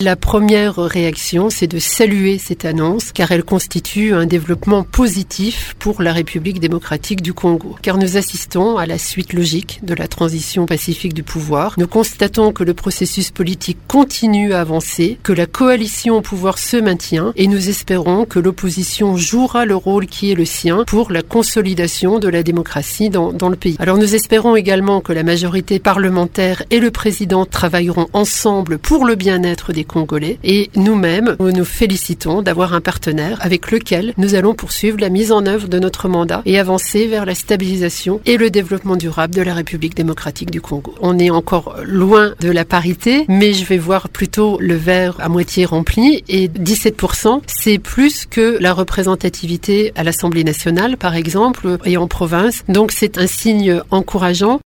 La première réaction, c'est de saluer cette annonce, car elle constitue un développement positif pour la République démocratique du Congo. Car nous assistons à la suite logique de la transition pacifique du pouvoir. Nous constatons que le processus politique continue à avancer, que la coalition au pouvoir se maintient, et nous espérons que l'opposition jouera le rôle qui est le sien pour la consolidation de la démocratie dans le pays. Alors nous espérons également que la majorité parlementaire et le président travailleront ensemble pour le bien-être des Congolais, et nous-mêmes, nous nous félicitons d'avoir un partenaire avec lequel nous allons poursuivre la mise en œuvre de notre mandat et avancer vers la stabilisation et le développement durable de la République démocratique du Congo. On est encore loin de la parité, mais je vais voir plutôt le verre à moitié rempli, et 17%, c'est plus que la représentativité à l'Assemblée nationale, par exemple, et en province. Donc c'est un signe encourageant.